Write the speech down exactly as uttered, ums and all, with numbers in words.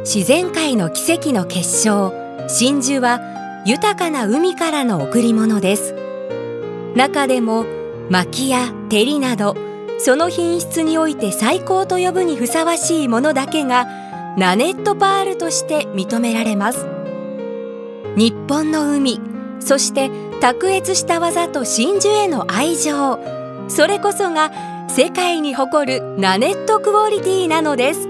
自然界の奇跡の結晶、真珠は豊かな海からの贈り物です。中でも蒔や照りなど、その品質において最高と呼ぶにふさわしいものだけがナネットパールとして認められます。日本の海、そして卓越した技と真珠への愛情、それこそが世界に誇るナネットクオリティなのです。